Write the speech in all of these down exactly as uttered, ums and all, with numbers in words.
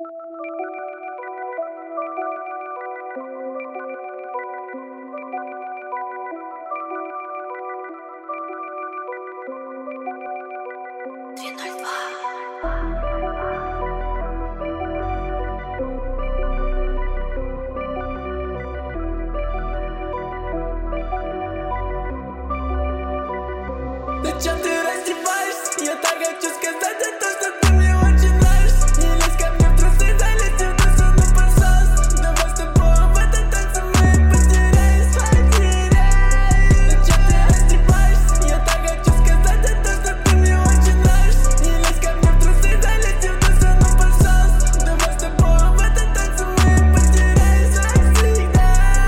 Зачем ты раздеваешься? Я так хочу сказать это, что ты мне очень нравишься. Не лезь ко мне в трусы, залезь в носу, ну пожалуйста. Давай с тобой в этом танце мы потеряемся, потеряемся. Зачем ты раздеваешься? Я так хочу сказать это, что ты мне очень нравишься. Не лезь ко мне в трусы, залезь в носу, ну пожалуйста. Давай с тобой в этом танце мы потеряемся навсегда.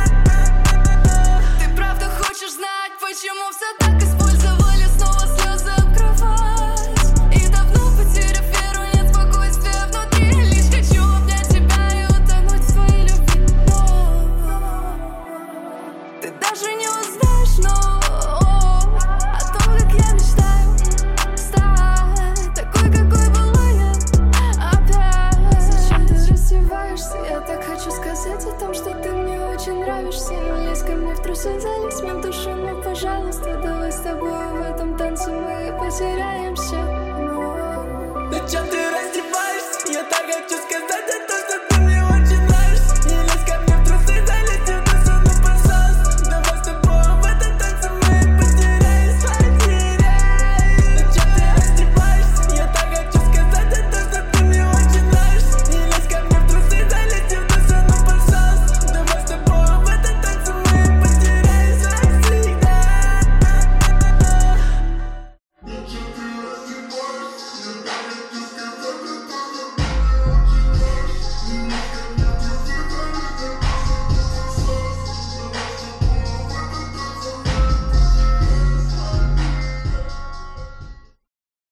Ты правда хочешь знать, почему все так использовали? Снова слезы об кровать. И давно потеряв веру, нет спокойствия внутри. Лишь хочу обнять тебя и утонуть в твоей любви. Но ты даже не узнаешь, но о том, как я мечтаю стать такой, какой была я опять. Зачем ты раздеваешься? Я так хочу сказать о том, что ты мне очень нравишься. Не лезь ко мне в трусы, залезь мне в душу, ну пожалуйста. Давай с тобой в этом танце мы потеряемся. Но Зачем ты раздеваешься? Я так хочу сказать